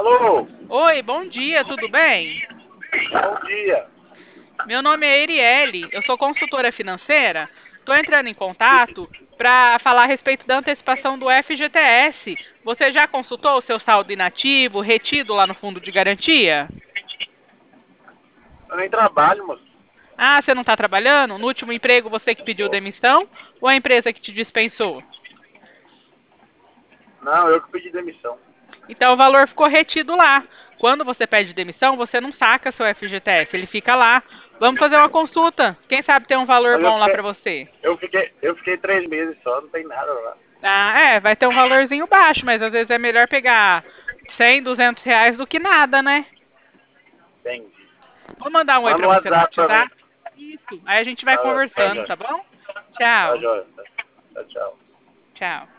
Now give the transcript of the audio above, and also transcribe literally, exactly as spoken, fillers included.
Alô, Oi, bom dia, tudo bem? bom dia. Meu nome é Erielle, eu sou consultora financeira. Estou entrando em contato para falar a respeito da antecipação do F G T S. Você já consultou o seu saldo inativo, retido lá no fundo de garantia? Eu nem trabalho, moço. Ah, você não está trabalhando? No último emprego você que pediu demissão ou a empresa que te dispensou? Não, eu que pedi demissão. Então o valor ficou retido lá. Quando você pede demissão, você não saca seu F G T S, ele fica lá. Vamos fazer uma consulta. Quem sabe tem um valor Mas eu bom lá fiquei, para você. eu fiquei, eu fiquei três meses só, não tem nada lá. Ah, é, vai ter um valorzinho baixo, mas às vezes é melhor pegar cem, duzentos reais do que nada, né? Entendi. Vou mandar um oi Manda pra um você no WhatsApp pra mim. WhatsApp. Isso. Aí a gente vai Tá, tá conversando, joia. tá bom? Tá Tchau. joia. Tá, tchau. Tchau.